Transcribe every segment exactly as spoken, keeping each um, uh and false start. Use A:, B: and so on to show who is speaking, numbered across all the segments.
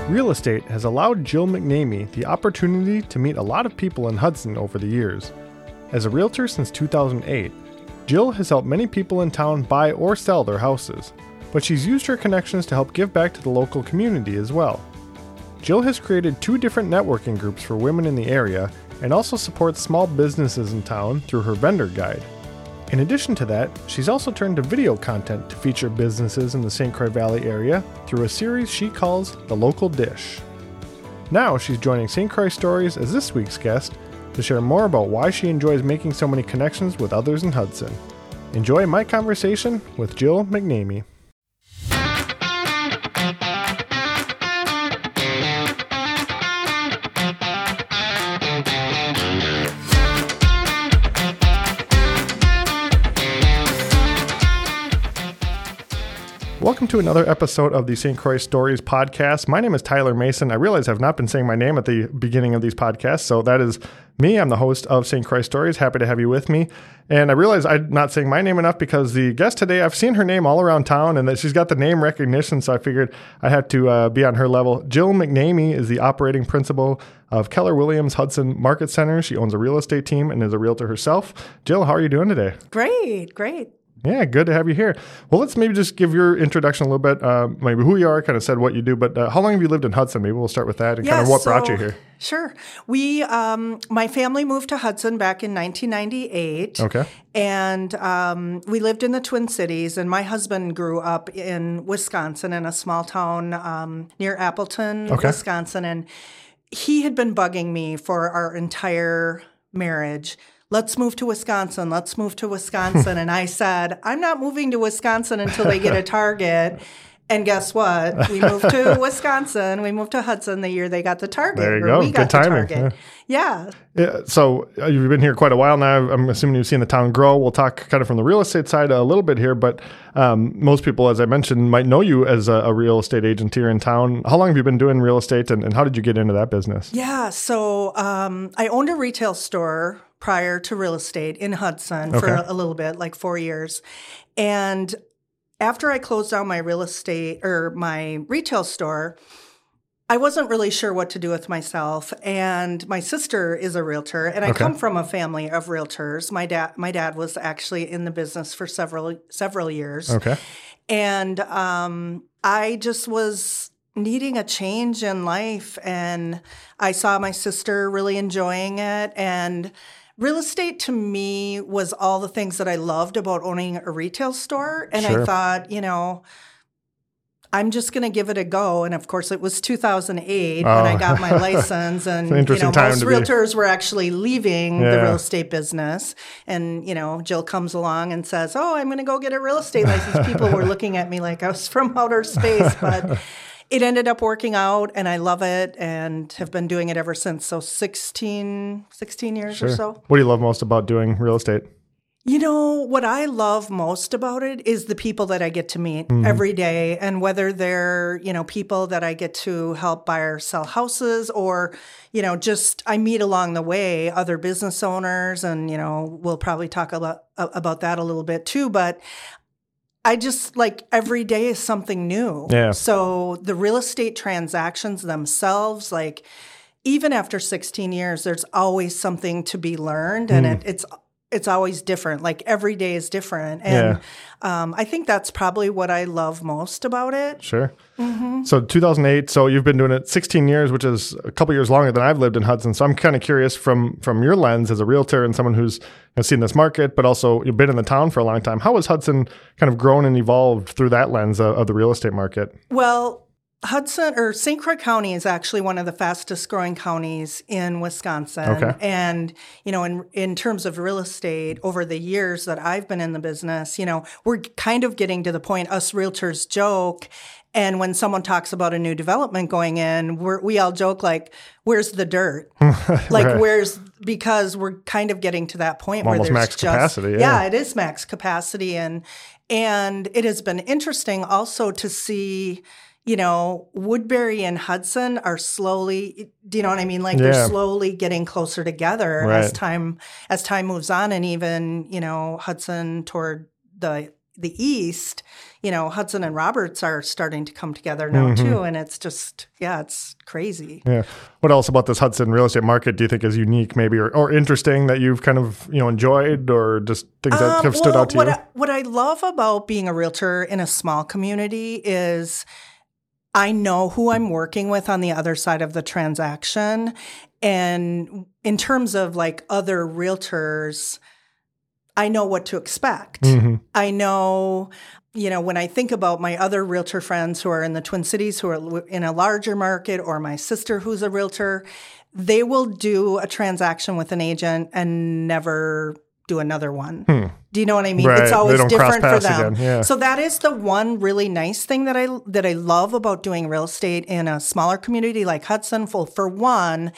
A: Real estate has allowed Jill McNamee the opportunity to meet a lot of people in Hudson over the years. As a realtor since two thousand eight, Jill has helped many people in town buy or sell their houses, but she's used her connections to help give back to the local community as well. Jill has created two different networking groups for women in the area and also supports small businesses in town through her vendor guide. In addition to that, she's also turned to video content to feature businesses in the Saint Croix Valley area through a series she calls The Local Dish. Now she's joining Saint Croix Stories as this week's guest to share more about why she enjoys making so many connections with others in Hudson. Enjoy my conversation with Jill McNamee. Welcome to another episode of the Saint Croix Stories podcast. My name is Tyler Mason. I realize I've not been saying my name at the beginning of these podcasts, so that is me. I'm the host of Saint Croix Stories. Happy to have you with me. And I realize I'm not saying my name enough because the guest today, I've seen her name all around town and that she's got the name recognition, so I figured I had to uh, be on her level. Jill McNamee is the operating principal of Keller Williams Hudson Market Center. She owns a real estate team and is a realtor herself. Jill, how are you doing today?
B: Great, great.
A: Yeah, good to have you here. Well, let's maybe just give your introduction a little bit, uh, maybe who you are, kind of said what you do, but uh, how long have you lived in Hudson? Maybe we'll start with that and
B: yeah,
A: kind of what
B: so,
A: brought you here.
B: Sure. We, um, my family moved to Hudson back in nineteen ninety-eight.
A: Okay.
B: And um, we lived in the Twin Cities, and my husband grew up in Wisconsin in a small town um, near Appleton,
A: okay.
B: Wisconsin, and he had been bugging me for our entire marriage. Let's move to Wisconsin. Let's move to Wisconsin. And I said, I'm not moving to Wisconsin until they get a Target. And guess what? We moved to Wisconsin. We moved to Hudson the year they got the Target.
A: There you
B: or
A: go.
B: We got
A: Good timing.
B: the Target. Yeah.
A: yeah. yeah. So uh, you've been here quite a while now. I'm assuming you've seen the town grow. We'll talk kind of from the real estate side a little bit here, but um, most people, as I mentioned, might know you as a, a real estate agent here in town. How long have you been doing real estate, and, and how did you get into that business?
B: Yeah. So um, I owned a retail store prior to real estate in Hudson
A: okay.
B: for a little bit, like four years. And after I closed down my real estate or my retail store, I wasn't really sure what to do with myself. And my sister is a realtor, and I
A: okay.
B: come from a family of realtors. My dad, my dad was actually in the business for several several years.
A: Okay.
B: And um, I just was needing a change in life, and I saw my sister really enjoying it. And real estate to me was all the things that I loved about owning a retail store. And
A: sure.
B: I thought, you know, I'm just going to give it a go. And of course, it was two thousand eight
A: oh.
B: when I got my license. And, you know, most realtors be. were actually leaving yeah. the real estate business. And, you know, Jill comes along and says, oh, I'm going to go get a real estate license. People were looking at me like I was from outer space. But it ended up working out, and I love it and have been doing it ever since. So sixteen, sixteen years
A: sure.
B: or so.
A: What do you love most about doing real estate?
B: You know, what I love most about it is the people that I get to meet mm-hmm. every day, and whether they're, you know, people that I get to help buy or sell houses, or, you know, just I meet along the way other business owners, and, you know, we'll probably talk a lot about that a little bit too, but I just like every day is something new.
A: Yeah.
B: So the real estate transactions themselves, like even after sixteen years, there's always something to be learned, and mm. it, it's it's always different. Like every day is different, and yeah. um, I think that's probably what I love most about it.
A: Sure.
B: Mm-hmm.
A: So two thousand eight. So you've been doing it sixteen years, which is a couple years longer than I've lived in Hudson. So I'm kind of curious from from your lens as a realtor and someone who's you know, seen this market, but also you've been in the town for a long time. How has Hudson kind of grown and evolved through that lens of, of the real estate market?
B: Well, Hudson or Saint Croix County is actually one of the fastest growing counties in Wisconsin.
A: Okay.
B: And, you know, in, in terms of real estate, over the years that I've been in the business, you know, we're kind of getting to the point, us realtors joke. And when someone talks about a new development going in, we're, we all joke like, where's the dirt? Like,
A: right.
B: where's, because we're kind of getting to that point
A: Almost
B: where there's
A: max
B: just,
A: capacity. Yeah.
B: yeah, it is max capacity. And, and it has been interesting also to see, you know, Woodbury and Hudson are slowly, do you know what I mean? Like
A: yeah.
B: they're slowly getting closer together
A: right.
B: as time as time moves on, and even, you know, Hudson toward the the East, you know, Hudson and Roberts are starting to come together now mm-hmm. too. And it's just, yeah, it's crazy.
A: Yeah. What else about this Hudson real estate market do you think is unique maybe or, or interesting that you've kind of, you know, enjoyed or just things that um, have stood
B: well,
A: out to
B: what
A: you?
B: I, what I love about being a realtor in a small community is I know who I'm working with on the other side of the transaction. And in terms of like other realtors, I know what to expect. Mm-hmm. I know, you know, when I think about my other realtor friends who are in the Twin Cities, who are in a larger market, or my sister who's a realtor, they will do a transaction with an agent and never do another one. Hmm. Do you know what I mean?
A: Right.
B: It's always different for them.
A: Again. Yeah.
B: So that is the one really nice thing that I that I love about doing real estate in a smaller community like Hudson. For, for one,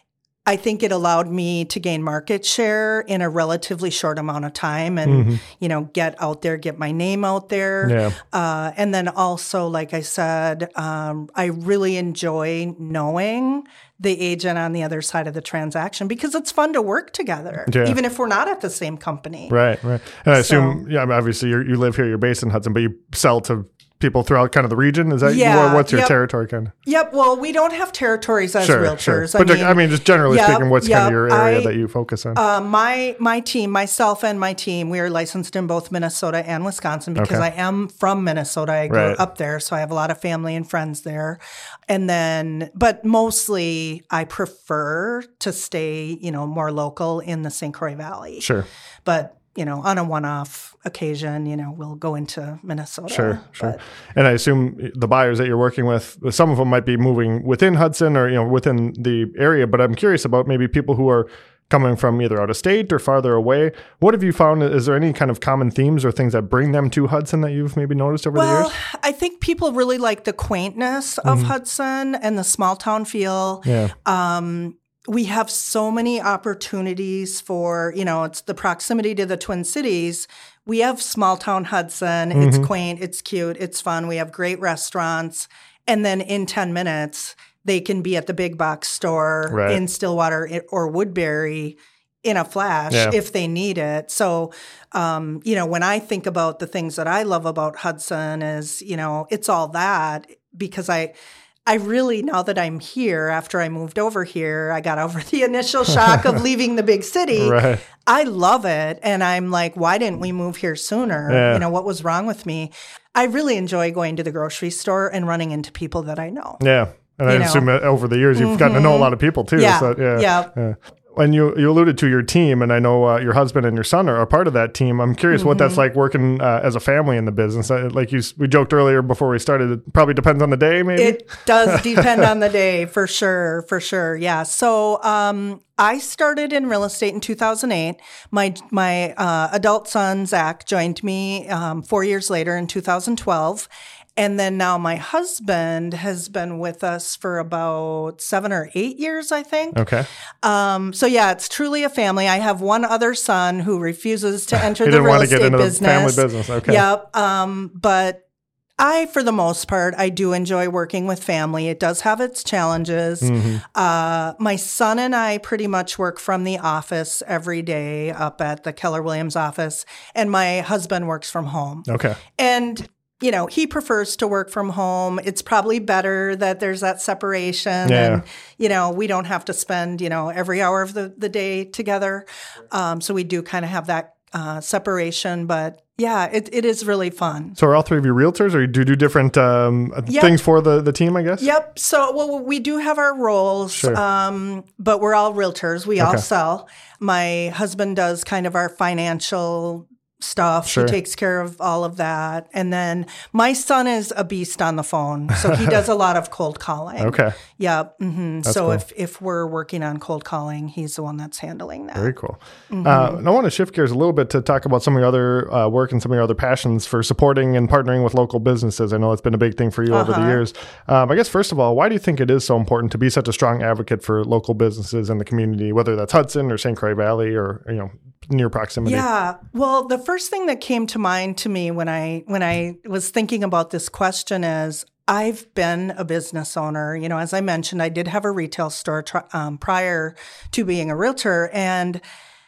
B: I think it allowed me to gain market share in a relatively short amount of time and, mm-hmm. you know, get out there, get my name out there.
A: Yeah.
B: Uh, and then also, like I said, um, I really enjoy knowing the agent on the other side of the transaction because it's fun to work together, yeah. even if we're not at the same company.
A: Right, right. And I assume, so, yeah, obviously you're, you live here, you're based in Hudson, but you sell to people throughout kind of the region? Is that
B: yeah,
A: what's your
B: yep.
A: territory kind of?
B: Yep. Well, we don't have territories as
A: sure,
B: realtors.
A: Sure.
B: I
A: but
B: mean,
A: I mean, just generally
B: yep,
A: speaking, what's
B: yep,
A: kind of your area
B: I,
A: that you focus on?
B: Uh, my my team, myself and my team, we are licensed in both Minnesota and Wisconsin because
A: okay.
B: I am from Minnesota. I grew
A: right.
B: up there, so I have a lot of family and friends there. And then, but mostly I prefer to stay, you know, more local in the Saint Croix Valley.
A: Sure.
B: But you know, on a one-off occasion, you know, we'll go into Minnesota.
A: Sure, sure.
B: But,
A: and I assume the buyers that you're working with, some of them might be moving within Hudson or, you know, within the area, but I'm curious about maybe people who are coming from either out of state or farther away. What have you found? Is there any kind of common themes or things that bring them to Hudson that you've maybe noticed over
B: well,
A: the years?
B: I think people really like the quaintness of mm-hmm. Hudson and the small town feel.
A: Yeah.
B: Um, We have so many opportunities for, you know, it's the proximity to the Twin Cities. We have small town Hudson. Mm-hmm. It's quaint, it's cute, it's fun. We have great restaurants. And then in ten minutes, they can be at the big box store
A: right.
B: in Stillwater or Woodbury in a flash
A: yeah.
B: if they need it. So, um, you know, when I think about the things that I love about Hudson is, you know, it's all that because I – I really, now that I'm here, after I moved over here, I got over the initial shock of leaving the big city.
A: Right.
B: I love it. And I'm like, why didn't we move here sooner?
A: Yeah.
B: You know, what was wrong with me? I really enjoy going to the grocery store and running into people that I know.
A: Yeah. And I
B: you
A: assume
B: know?
A: that over the years, you've
B: mm-hmm.
A: gotten to know a lot of people too.
B: Yeah.
A: So, yeah.
B: Yeah.
A: yeah. And you, you alluded to your team, and I know uh, your husband and your son are a part of that team. I'm curious mm-hmm. what that's like working uh, as a family in the business. Uh, like you, we joked earlier before we started, it probably depends on the day, maybe?
B: It does depend on the day, for sure, for sure. Yeah. So um, I started in real estate in two thousand eight. My my uh, adult son, Zach, joined me um, four years later in two thousand twelve. And then now my husband has been with us for about seven or eight years, I think.
A: Okay.
B: Um, so yeah, it's truly a family. I have one other son who refuses to enter
A: he
B: the
A: didn't
B: real
A: want to
B: estate
A: get into
B: business.
A: The family business. Okay.
B: Yep. Um, but I, for the most part, I do enjoy working with family. It does have its challenges. Mm-hmm. Uh, my son and I pretty much work from the office every day up at the Keller Williams office, and my husband works from home.
A: Okay.
B: And you know, he prefers to work from home. It's probably better that there's that separation
A: yeah.
B: and, you know, we don't have to spend, you know, every hour of the, the day together. Um, so we do kind of have that uh, separation, but yeah, it, it is really fun.
A: So are all three of you realtors, or do you do different um,
B: yep.
A: things for the, the team, I guess?
B: Yep. So, well, we do have our roles,
A: sure.
B: um, but we're all realtors. We
A: okay.
B: all sell. My husband does kind of our financial stuff.
A: Sure.
B: He takes care of all of that. And then my son is a beast on the phone. So he does a lot of cold calling.
A: Okay.
B: Yeah. Mm-hmm. So
A: cool.
B: if, if we're working on cold calling, he's the one that's handling that.
A: Very cool. Mm-hmm. Uh, and I want to shift gears a little bit to talk about some of your other uh, work and some of your other passions for supporting and partnering with local businesses. I know it's been a big thing for you uh-huh. over the years. Um, I guess, first of all, why do you think it is so important to be such a strong advocate for local businesses in the community, whether that's Hudson or Saint Croix Valley or, you know, near proximity?
B: Yeah. Well, the first thing that came to mind to me when I when I was thinking about this question is I've been a business owner. You know, as I mentioned, I did have a retail store tr- um, prior to being a realtor, and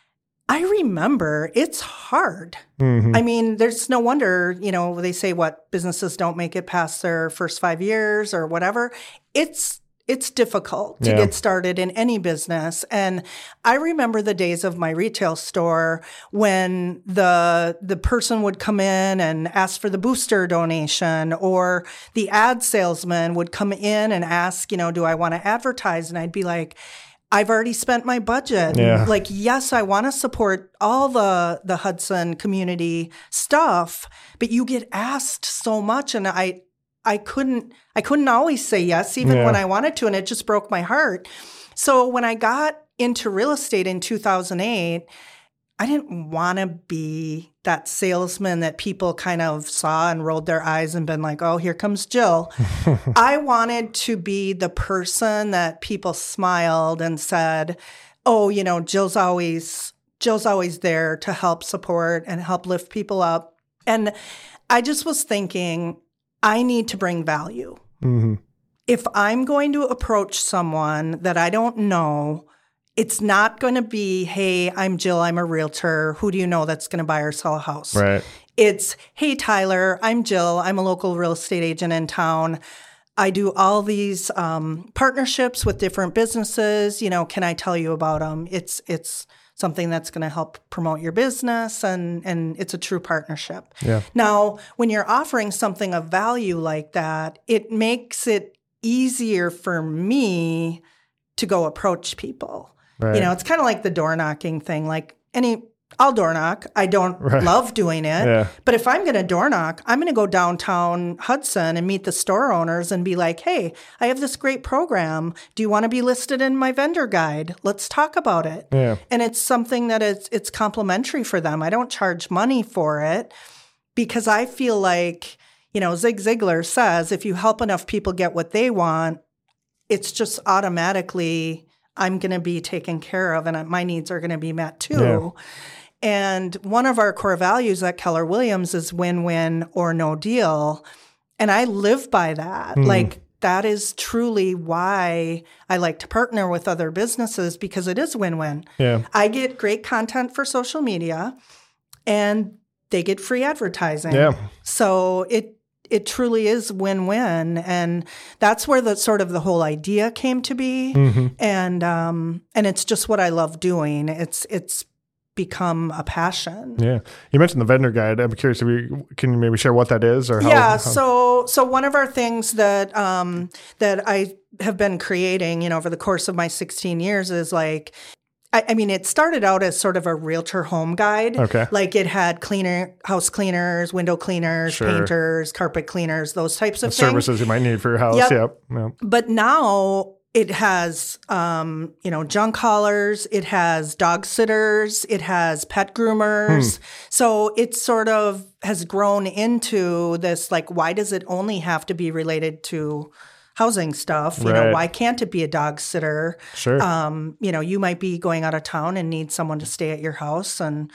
B: I remember it's hard.
A: Mm-hmm.
B: I mean, there's no wonder, you know, they say what businesses don't make it past their first five years or whatever. It's it's difficult to
A: Yeah.
B: get started in any business. And I remember the days of my retail store when the the person would come in and ask for the booster donation, or the ad salesman would come in and ask, you know, do I want to advertise? And I'd be like, I've already spent my budget.
A: Yeah.
B: Like, yes, I want to support all the the Hudson community stuff, but you get asked so much, and I I couldn't I couldn't always say yes, even
A: Yeah.
B: when I wanted to, and it just broke my heart. So when I got into real estate in two thousand eight, I didn't want to be that salesman that people kind of saw and rolled their eyes and been like, oh, here comes Jill. I wanted to be the person that people smiled and said, oh, you know, Jill's always Jill's always there to help support and help lift people up. And I just was thinking, I need to bring value.
A: Mm-hmm.
B: If I'm going to approach someone that I don't know, it's not going to be, hey, I'm Jill, I'm a realtor. Who do you know that's going to buy or sell a house?
A: Right.
B: It's, hey, Tyler, I'm Jill. I'm a local real estate agent in town. I do all these um, partnerships with different businesses. You know, can I tell you about them? It's it's something that's going to help promote your business, and and it's a true partnership.
A: Yeah.
B: Now, when you're offering something of value like that, it makes it easier for me to go approach people.
A: Right.
B: You know, it's kind of like the door knocking thing. Like any, I'll door knock. I don't
A: Right.
B: love doing it.
A: Yeah.
B: But if I'm going to door knock, I'm going to go downtown Hudson and meet the store owners and be like, hey, I have this great program. Do you want to be listed in my vendor guide? Let's talk about it.
A: Yeah.
B: And it's something that is, it's complimentary for them. I don't charge money for it because I feel like, you know, Zig Ziglar says, if you help enough people get what they want, it's just automatically I'm going to be taken care of and my needs are going to be met too.
A: Yeah.
B: And one of our core values at Keller Williams is win-win or no deal. And I live by that.
A: Mm.
B: Like, that is truly why I like to partner with other businesses, because it is win-win.
A: Yeah.
B: I get great content for social media and they get free advertising.
A: Yeah.
B: So it it truly is win-win. And that's where the sort of the whole idea came to be.
A: Mm-hmm.
B: And um and it's just what I love doing. It's it's become a passion.
A: Yeah. You mentioned the vendor guide. I'm curious if you can you maybe share what that is or how.
B: Yeah.
A: how-
B: So so one of our things that um that I have been creating, you know, over the course of my sixteen years is like, I, I mean, it started out as sort of a realtor home guide.
A: Okay.
B: Like it had cleaner, house cleaners, window cleaners,
A: Sure.
B: painters, carpet cleaners, those types of
A: the
B: things.
A: services you might need for your house.
B: Yep.
A: Yep. Yep.
B: But now it has, um, you know, junk haulers, it has dog sitters, it has pet groomers.
A: Hmm.
B: So it sort of has grown into this, like, why does it only have to be related to housing stuff? You know,
A: Right.
B: why can't it be a dog sitter?
A: Sure.
B: Um, you know, you might be going out of town and need someone to stay at your house. And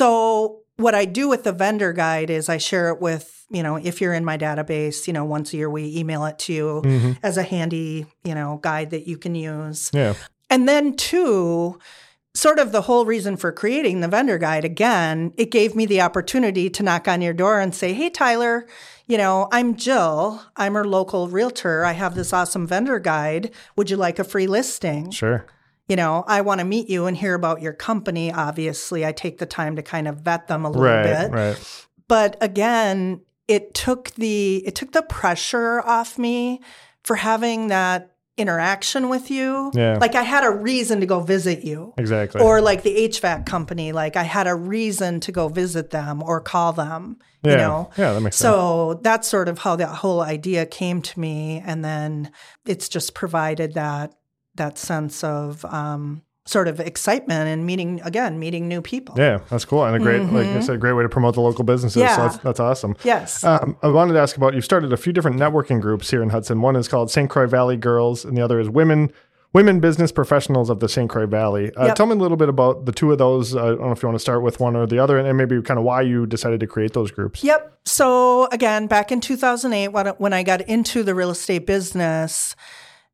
B: so what I do with the vendor guide is I share it with, you know, if you're in my database, you know, once a year we email it to you
A: Mm-hmm.
B: as a handy, you know, guide that you can use.
A: Yeah.
B: And then two, sort of the whole reason for creating the vendor guide, again, it gave me the opportunity to knock on your door and say, hey, Tyler, you know, I'm Jill. I'm her local realtor. I have this awesome vendor guide. Would you like a free listing?
A: Sure.
B: You know, I want to meet you and hear about your company. Obviously, I take the time to kind of vet them a little
A: Right.
B: bit.
A: Right.
B: But again, it took the it took the pressure off me for having that interaction with you.
A: Yeah.
B: Like I had a reason to go visit you.
A: Exactly.
B: Or like the H V A C company, like I had a reason to go visit them or call them,
A: yeah.
B: you know?
A: Yeah, that makes sense.
B: So that's sort of how that whole idea came to me. And then it's just provided that that sense of um, sort of excitement and meeting, again, meeting new people.
A: Yeah, that's cool. And a great, like I said, a great way to promote the local businesses.
B: Yeah.
A: So that's, that's awesome.
B: Yes.
A: Um, I wanted to ask about, you've started a few different networking groups here in Hudson. One is called Saint Croix Valley Girls, and the other is Women Women Business Professionals of the Saint Croix Valley. Uh,
B: Yep.
A: Tell me a little bit about the two of those. Uh, I don't know if you want to start with one or the other, and maybe kind of why you decided to create those groups.
B: Yep. So again, back in two thousand eight, when when I got into the real estate business,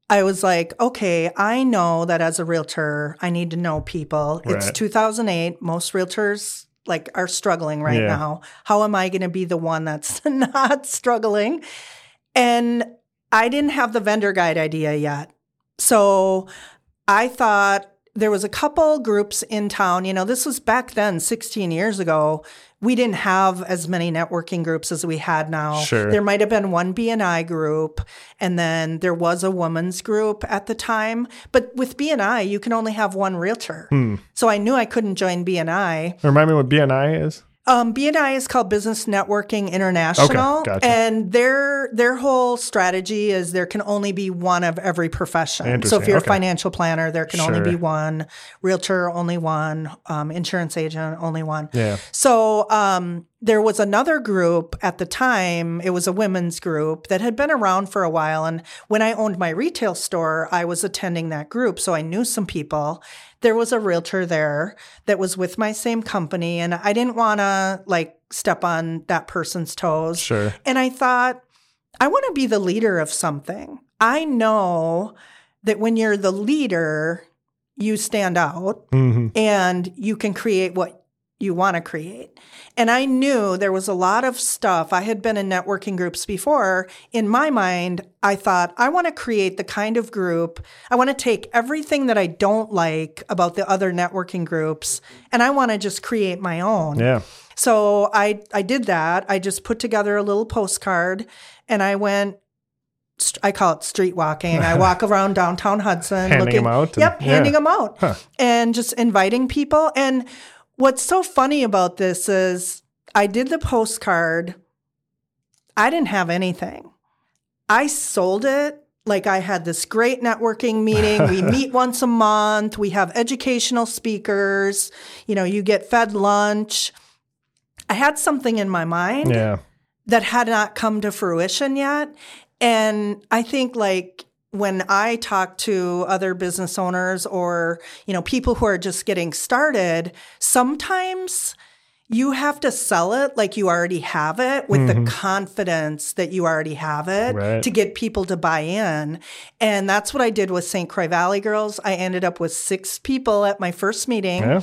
B: I was like, okay, I know that as a realtor, I need to know people.
A: Right.
B: It's two thousand eight. Most realtors like are struggling right
A: Yeah.
B: now. How am I going to be the one that's not struggling? And I didn't have the vendor guide idea yet. So I thought there was a couple groups in town. You know, this was back then, sixteen years ago. We didn't have as many networking groups as we had now.
A: Sure.
B: There might have been one B and I group, and then there was a women's group at the time. But with B and I, you can only have one realtor.
A: Hmm.
B: So I knew I couldn't join B and I.
A: Remind me what B N I is?
B: Um, B and I is called Business Networking International,
A: Okay, gotcha.
B: and their their whole strategy is there can only be one of every profession. So
A: Interesting,
B: if you're
A: okay.
B: a financial planner, there can only
A: Sure.
B: be one. Realtor, only one. Um, insurance agent, only one.
A: Yeah.
B: So um, there was another group at the time. It was a women's group that had been around for a while. And when I owned my retail store, I was attending that group. So I knew some people. There was a realtor there that was with my same company. And I didn't want to like step on that person's toes.
A: Sure.
B: And I thought, I want to be the leader of something. I know that when you're the leader, you stand out
A: hmm
B: and you can create what you want to create. And I knew there was a lot of stuff. I had been in networking groups before. In my mind, I thought, I want to create the kind of group, I want to take everything that I don't like about the other networking groups, and I want to just create my own.
A: Yeah.
B: So I, I did that. I just put together a little postcard, and I went, I call it street walking. I walk around downtown Hudson.
A: Handing
B: looking,
A: them out and-
B: Yep, handing
A: yeah.
B: them out.
A: Huh.
B: And just inviting people. And what's so funny about this is I did the postcard. I didn't have anything. I sold it like I had this great networking meeting. We meet once a month. We have educational speakers. You know, you get fed lunch. I had something in my mind
A: Yeah.
B: that had not come to fruition yet. And I think like when I talk to other business owners or, you know, people who are just getting started, sometimes you have to sell it like you already have it with
A: Mm-hmm.
B: the confidence that you already have it
A: Right.
B: to get people to buy in. And that's what I did with Saint Croix Valley Girls. I ended up with six people at my first meeting.
A: Yeah.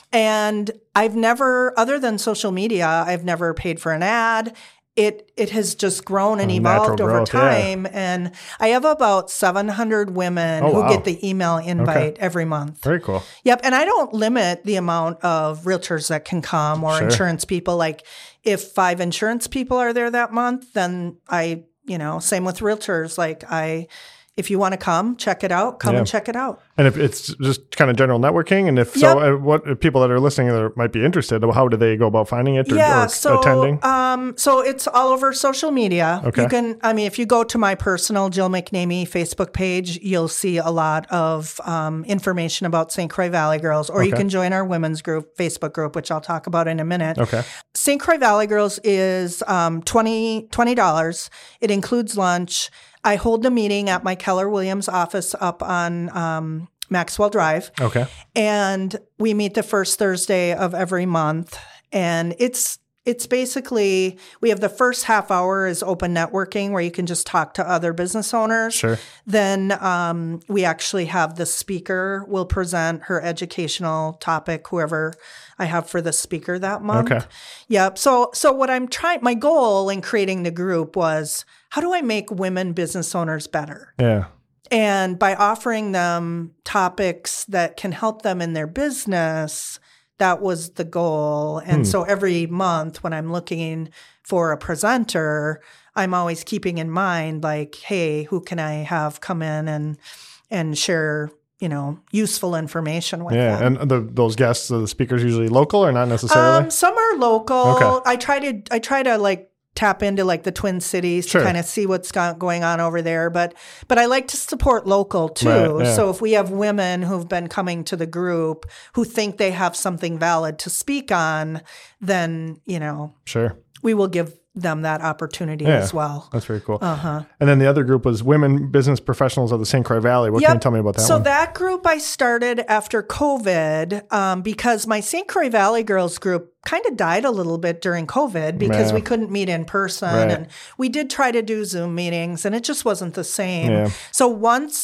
B: And I've never, other than social media, I've never paid for an ad. It it has just grown and
A: Oh,
B: evolved
A: natural
B: over
A: growth, yeah.
B: time. And I have about seven hundred women
A: Oh,
B: who
A: wow.
B: get the email invite every month.
A: Very cool.
B: Yep. And I don't limit the amount of realtors that can come or
A: Sure.
B: insurance people. Like if five insurance people are there that month, then I, you know, same with realtors. Like I, if you want to come, check it out, come
A: Yeah.
B: and check it out.
A: And if it's just kind of general networking, and if
B: Yep.
A: so, uh, what if people that are listening that might be interested, how do they go about finding it or,
B: Yeah,
A: or
B: so
A: attending?
B: um, so it's all over social media.
A: Okay.
B: You can, I mean, if you go to my personal Jill McNamee Facebook page, you'll see a lot of um, information about Saint Croix Valley Girls, or you
A: Okay.
B: can join our women's group, Facebook group, which I'll talk about in a minute.
A: Okay.
B: Saint Croix Valley Girls is um, twenty dollars. It includes lunch. I hold a meeting at my Keller Williams office up on um, Maxwell Drive.
A: Okay.
B: And we meet the first Thursday of every month. And it's it's basically, we have the first half hour is open networking where you can just talk to other business owners.
A: Sure.
B: Then um, we actually have the speaker will present her educational topic, whoever I have for the speaker that month.
A: Okay.
B: Yep. So so what I'm trying, my goal in creating the group was, how do I make women business owners better?
A: Yeah.
B: And by offering them topics that can help them in their business, that was the goal. And
A: Hmm.
B: so every month when I'm looking for a presenter, I'm always keeping in mind like, hey, who can I have come in and and share, you know, useful information with
A: Yeah.
B: them.
A: And the, those guests, the speakers usually local or not necessarily?
B: Um, some are local.
A: Okay.
B: I try to I try to like tap into like the Twin Cities
A: Sure.
B: to kind of see what's go- going on over there. But but I like to support local too.
A: Right, yeah.
B: So if we have women who've been coming to the group who think they have something valid to speak on, then, you know,
A: Sure.
B: we will give them that opportunity
A: Yeah.
B: as well.
A: That's very cool.
B: Uh-huh.
A: And then the other group was Women Business Professionals of the Saint Croix Valley. What
B: Yep.
A: can you tell me about that
B: so
A: one?
B: that group I started after COVID um, because my Saint Croix Valley Girls group kind of died a little bit during COVID because
A: Yeah.
B: we couldn't meet in person.
A: Right.
B: And we did try to do Zoom meetings and it just wasn't the same.
A: Yeah.
B: So once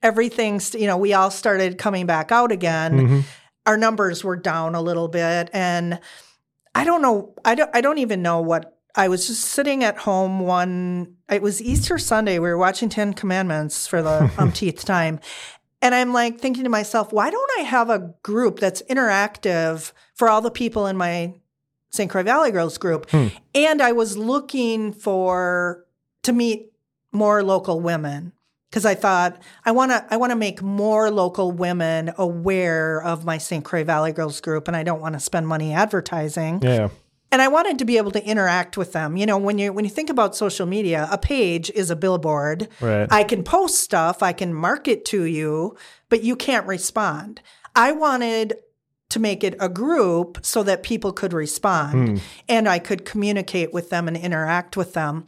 B: everything's, you know, we all started coming back out again. Mm-hmm. Our numbers were down a little bit. And I don't know, I don't, I don't even know what, I was just sitting at home one, it was Easter Sunday. We were watching Ten Commandments for the umpteenth time. And I'm like thinking to myself, why don't I have a group that's interactive for all the people in my Saint Croix Valley Girls group? Hmm. And I was looking for, to meet more local women because I thought I want to I want to make more local women aware of my Saint Croix Valley Girls group, and I don't want to spend money advertising.
A: Yeah.
B: And I wanted to be able to interact with them. You know, when you when you think about social media, a page is a billboard.
A: Right.
B: I can post stuff, I can market to you, but you can't respond. I wanted to make it a group so that people could respond mm. and I could communicate with them and interact with them.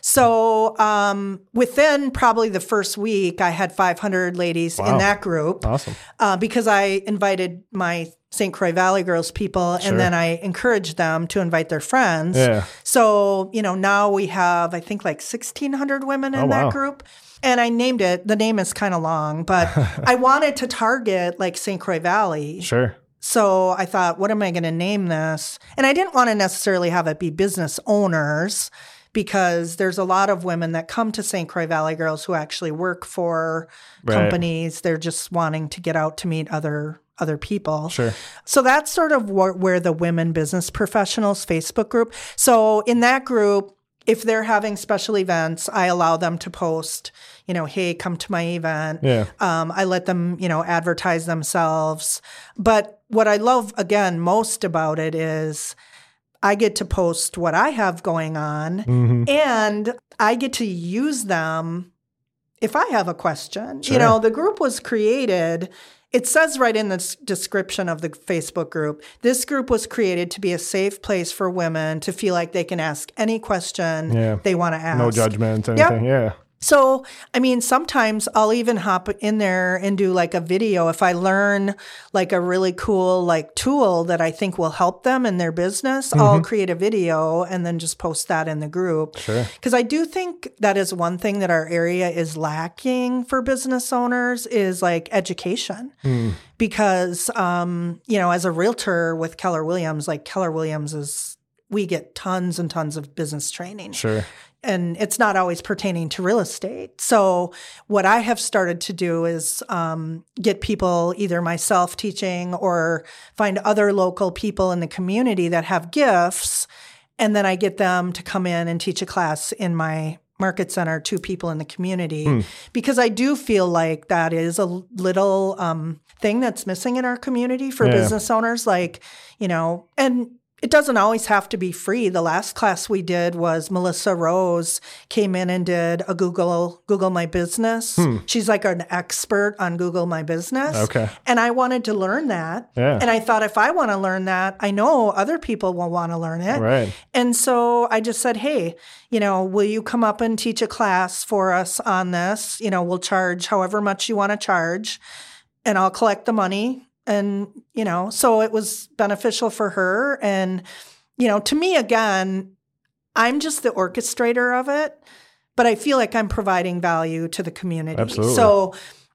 B: So um, within probably the first week, I had five hundred ladies wow. in that group.
A: Awesome.
B: Uh, because I invited my Saint Croix Valley Girls people, sure. and then I encouraged them to invite their friends.
A: Yeah.
B: So, you know, now we have, I think, like sixteen hundred women in
A: oh,
B: that
A: wow.
B: group. And I named it, the name is kind of long, but I wanted to target like Saint Croix Valley.
A: Sure.
B: So I thought, what am I going to name this? And I didn't want to necessarily have it be business owners because there's a lot of women that come to Saint Croix Valley Girls who actually work for
A: right.
B: companies. They're just wanting to get out to meet other other people.
A: Sure.
B: So that's sort of wh- where the Women Business Professionals Facebook group. So in that group, if they're having special events, I allow them to post, you know, hey, come to my event.
A: Yeah.
B: Um, I let them, you know, advertise themselves. But what I love, again, most about it is I get to post what I have going on mm-hmm. and I get to use them if I have a question. Sure. You know, the group was created, it says right in the description of the Facebook group, this group was created to be a safe place for women to feel like they can ask any question yeah. they want to ask.
A: No judgment, anything, yep. yeah.
B: So, I mean, sometimes I'll even hop in there and do like a video. If I learn like a really cool like tool that I think will help them in their business, mm-hmm. I'll create a video and then just post that in the group.
A: Sure.
B: Because I do think that is one thing that our area is lacking for business owners is like education. Mm. Because, um, you know, as a realtor with Keller Williams, like Keller Williams is, we get tons and tons of business training.
A: Sure.
B: And it's not always pertaining to real estate. So what I have started to do is um, get people, either myself teaching or find other local people in the community that have gifts. And then I get them to come in and teach a class in my market center to people in the community. Hmm. Because I do feel like that is a little um, thing that's missing in our community for yeah. business owners. Like, you know, and it doesn't always have to be free. The last class we did was Melissa Rose came in and did a Google Google My Business. Hmm. She's like an expert on Google My Business.
A: Okay.
B: And I wanted to learn that.
A: Yeah.
B: And I thought if I want to learn that, I know other people will want to learn it.
A: Right.
B: And so I just said, hey, you know, will you come up and teach a class for us on this? You know, we'll charge however much you want to charge and I'll collect the money. And, you know, so it was beneficial for her. And, you know, to me, again, I'm just the orchestrator of it, but I feel like I'm providing value to the community.
A: Absolutely.
B: So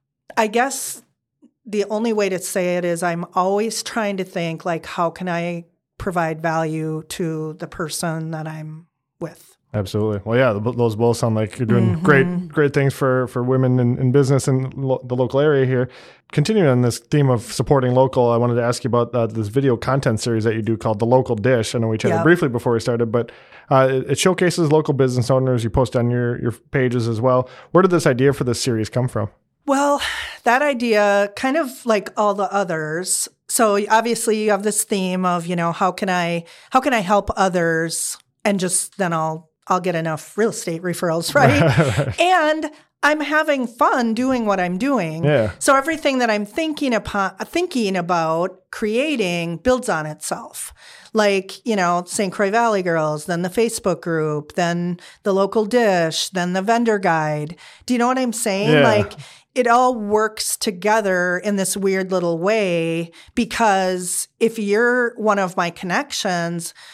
B: I guess the only way to say it is I'm always trying to think, like, how can I provide value to the person that I'm with?
A: Absolutely. Well, yeah, those both sound like you're doing mm-hmm. great, great things for, for women in, in business in lo- the local area here. Continuing on this theme of supporting local, I wanted to ask you about uh, this video content series that you do called The Local Dish. I know we chatted yep. briefly before we started, but uh, it, it showcases local business owners. You post on your, your pages as well. Where did this idea for this series come from?
B: Well, that idea, kind of like all the others. So obviously you have this theme of, you know, how can I, how can I help others? And just then I'll, I'll get enough real estate referrals, right? right. And I'm having fun doing what I'm doing.
A: Yeah.
B: So everything that I'm thinking upon, thinking about creating builds on itself. Like, you know, Saint Croix Valley Girls, then the Facebook group, then the local dish, then the vendor guide. Do you know what I'm saying?
A: Yeah.
B: Like, it all works together in this weird little way because if you're one of my connections,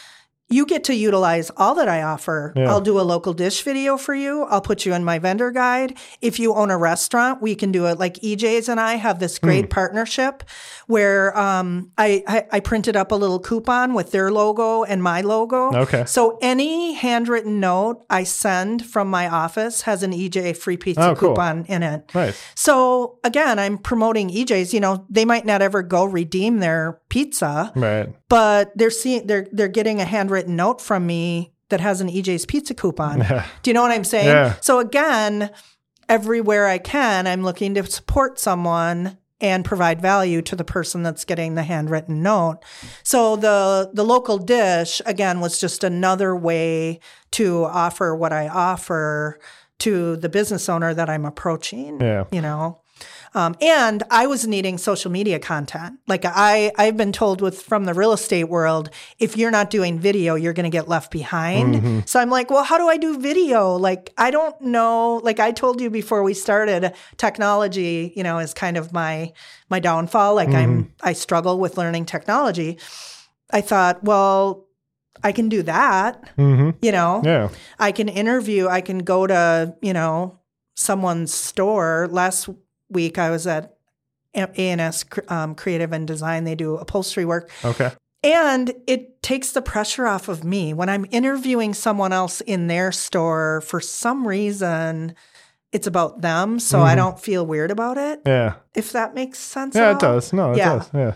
B: you get to utilize all that I offer.
A: Yeah.
B: I'll do a local dish video for you. I'll put you in my vendor guide. If you own a restaurant, we can do it. Like E J's and I have this great mm. partnership where um, I, I, I printed up a little coupon with their logo and my logo.
A: Okay.
B: So any handwritten note I send from my office has an E J free pizza
A: oh, cool.
B: coupon in it.
A: Nice.
B: So again, I'm promoting E J's. You know, they might not ever go redeem their pizza,
A: right?
B: But they're seeing they're they're getting a handwritten note from me that has an E J's pizza coupon.
A: Yeah.
B: Do you know what I'm saying?
A: Yeah.
B: So again, everywhere I can, I'm looking to support someone and provide value to the person that's getting the handwritten note. So the the local dish, again, was just another way to offer what I offer to the business owner that I'm approaching.
A: Yeah.
B: You know? Um, and I was needing social media content. Like I, I've been told with from the real estate world, if you're not doing video, you're going to get left behind. Mm-hmm. So I'm like, well, how do I do video? Like, I don't know. Like I told you before we started, technology, you know, is kind of my my downfall. Like mm-hmm. I'm, I struggle with learning technology. I thought, well, I can do that.
A: Mm-hmm.
B: You know,
A: yeah.
B: I can interview. I can go to, you know, someone's store. Last week I was at A and S um, Creative and Design. They do upholstery work.
A: Okay.
B: And it takes the pressure off of me. When I'm interviewing someone else in their store, for some reason, it's about them. So mm-hmm. I don't feel weird about it.
A: Yeah.
B: If that makes sense.
A: Yeah,
B: at
A: it does. No, it
B: yeah.
A: does. Yeah.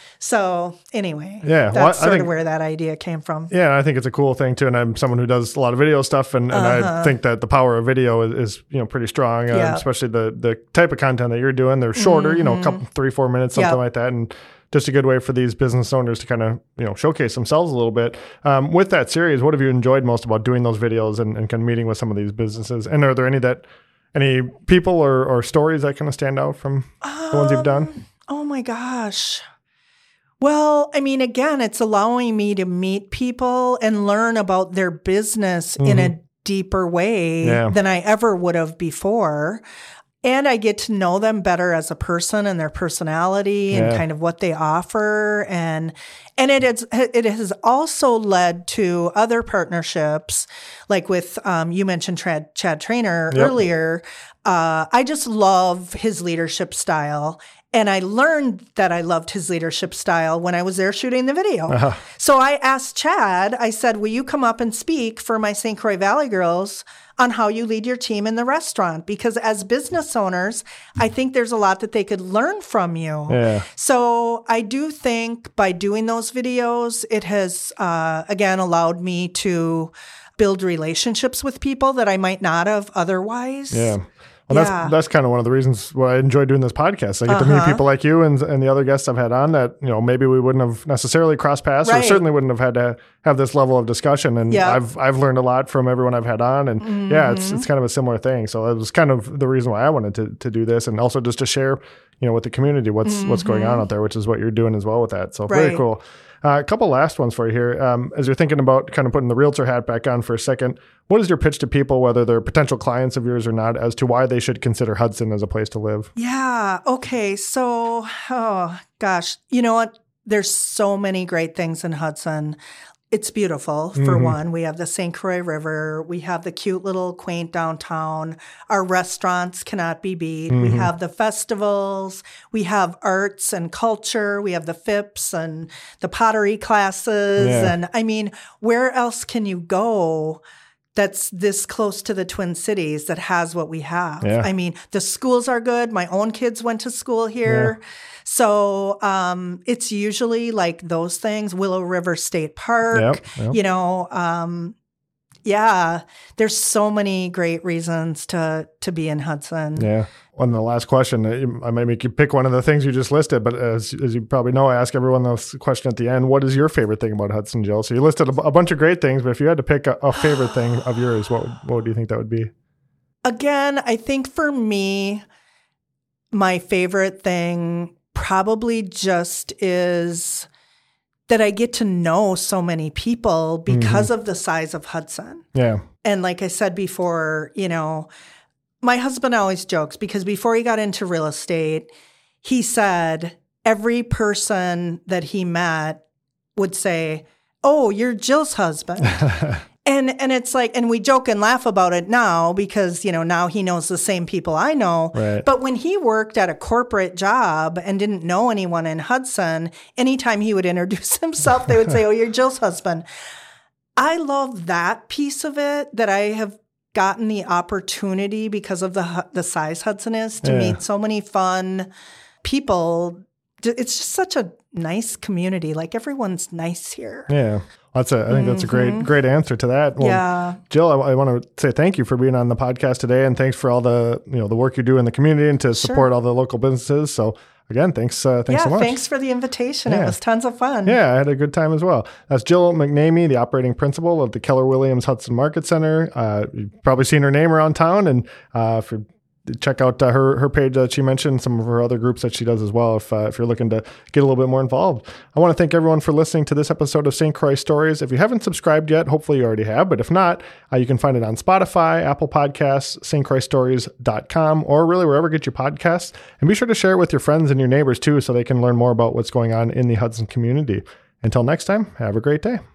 B: So anyway,
A: yeah,
B: that's
A: well,
B: sort
A: think,
B: of where that idea came from.
A: Yeah, I think it's a cool thing too. And I'm someone who does a lot of video stuff, and, and
B: uh-huh.
A: I think that the power of video is, is you know pretty strong, uh,
B: yeah.
A: especially the the type of content that you're doing. They're shorter, mm-hmm. you know, a couple three four minutes, something
B: yep.
A: like that, and just a good way for these business owners to kind of you know showcase themselves a little bit. Um, with that series, what have you enjoyed most about doing those videos and, and kind of meeting with some of these businesses? And are there any that any people or, or stories that kind of stand out from um, the ones you've done?
B: Oh my gosh. Well, I mean, again, it's allowing me to meet people and learn about their business mm-hmm. in a deeper way
A: yeah.
B: than I ever would have before. And I get to know them better as a person and their personality
A: yeah.
B: and kind of what they offer. And and it is, it has also led to other partnerships, like with, um, you mentioned Chad, Chad Trainer
A: yep.
B: earlier. Uh, I just love his leadership style. And I learned that I loved his leadership style when I was there shooting the video. Uh-huh. So I asked Chad, I said, will you come up and speak for my Saint Croix Valley girls on how you lead your team in the restaurant? Because as business owners, I think there's a lot that they could learn from you.
A: Yeah.
B: So I do think by doing those videos, it has, uh, again, allowed me to build relationships with people that I might not have otherwise.
A: Yeah. Well,
B: yeah.
A: that's that's kind of one of the reasons why I enjoy doing this podcast. I get
B: uh-huh.
A: to meet people like you and and the other guests I've had on that, you know, maybe we wouldn't have necessarily crossed paths
B: right.
A: or certainly wouldn't have had to have this level of discussion. And
B: yep.
A: I've I've learned a lot from everyone I've had on. And mm-hmm. yeah, it's it's kind of a similar thing. So it was kind of the reason why I wanted to to do this, and also just to share, you know, with the community what's mm-hmm. what's going on out there, which is what you're doing as well with that. So
B: right.
A: very cool. Uh, a couple last ones for you here. Um, as you're thinking about kind of putting the realtor hat back on for a second, what is your pitch to people, whether they're potential clients of yours or not, as to why they should consider Hudson as a place to live?
B: Yeah. Okay. So, oh gosh, you know what? There's so many great things in Hudson. It's beautiful, for
A: mm-hmm.
B: one. We have the Saint Croix River. We have the cute little quaint downtown. Our restaurants cannot be beat. Mm-hmm. We have the festivals. We have arts and culture. We have the F I Ps and the pottery classes.
A: Yeah.
B: And I mean, where else can you go that's this close to the Twin Cities that has what we have?
A: Yeah.
B: I mean, the schools are good. My own kids went to school here. Yeah. So um, it's usually like those things, Willow River State Park,
A: yep, yep.
B: you know, um, yeah, there's so many great reasons to to be in Hudson.
A: Yeah. On the last question, I might make you pick one of the things you just listed, but as, as you probably know, I ask everyone this question at the end. What is your favorite thing about Hudson, Jill? So you listed a, a bunch of great things, but if you had to pick a, a favorite thing of yours, what, what do you think that would be?
B: Again, I think for me, my favorite thing probably just is that I get to know so many people because mm-hmm. of the size of Hudson.
A: Yeah.
B: And like I said before, you know, my husband always jokes because before he got into real estate, he said every person that he met would say, oh, you're Jill's husband. And and it's like, and we joke and laugh about it now because, you know, now he knows the same people I know.
A: Right.
B: But when he worked at a corporate job and didn't know anyone in Hudson, anytime he would introduce himself, they would say, oh, you're Jill's husband. I love that piece of it, that I have gotten the opportunity because of the the size Hudson is to
A: yeah.
B: meet so many fun people. It's just such a nice community. Like, everyone's nice here.
A: Yeah. That's a, I think that's a great, mm-hmm. great answer to that. Well,
B: yeah.
A: Jill, I, I want to say thank you for being on the podcast today, and thanks for all the, you know, the work you do in the community and to support sure. all the local businesses. So again, thanks, uh, thanks
B: yeah,
A: so much.
B: Thanks for the invitation.
A: Yeah.
B: It was tons of fun.
A: Yeah, I had a good time as well. That's Jill McNamee, the operating principal of the Keller Williams Hudson Market Center. Uh, you've probably seen her name around town, and uh, for check out uh, her her page that she mentioned, some of her other groups that she does as well, if uh, if you're looking to get a little bit more involved. I want to thank everyone for listening to this episode of Saint Croix Stories. If you haven't subscribed yet, hopefully you already have, but if not, uh, you can find it on Spotify, Apple Podcasts, S T Croix Stories dot com, or really wherever you get your podcasts. And be sure to share it with your friends and your neighbors too, so they can learn more about what's going on in the Hudson community. Until next time, have a great day.